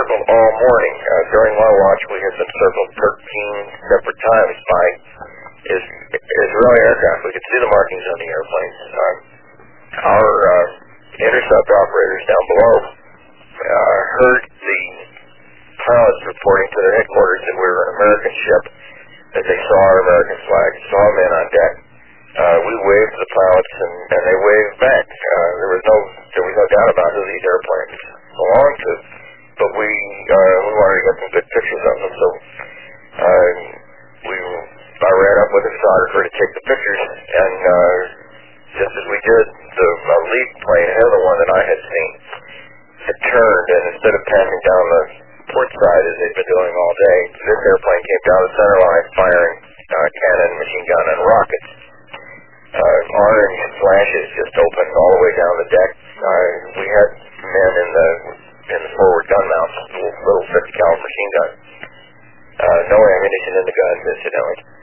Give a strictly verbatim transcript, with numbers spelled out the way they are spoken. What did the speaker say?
circled all morning. Uh, during my watch, we had been circled thirteen separate times by is- Israeli aircraft. We could see the markings on the airplanes. Uh, our uh, intercept operators down below uh, heard the pilots reporting to their headquarters that we were an American ship, that they saw our American flag, saw men on deck. Uh, we waved to the pilots, and, and they waved back. Uh, there was no there was no doubt about who these airplanes belonged to, but we uh, we wanted to get some good pictures of them, so uh, we I ran up with a photographer to take the pictures, and uh, just as we did, the uh, lead plane, another one that I had seen, had turned, and instead of passing down the port side as they'd been doing all day, this airplane came down the center line firing uh, cannon, machine gun, and rockets. Uh, orange flashes just opened all the way down the deck. Uh, we had men in the in the forward gun mounts, little, little fifty caliber machine gun. Uh, no ammunition in the guns, incidentally.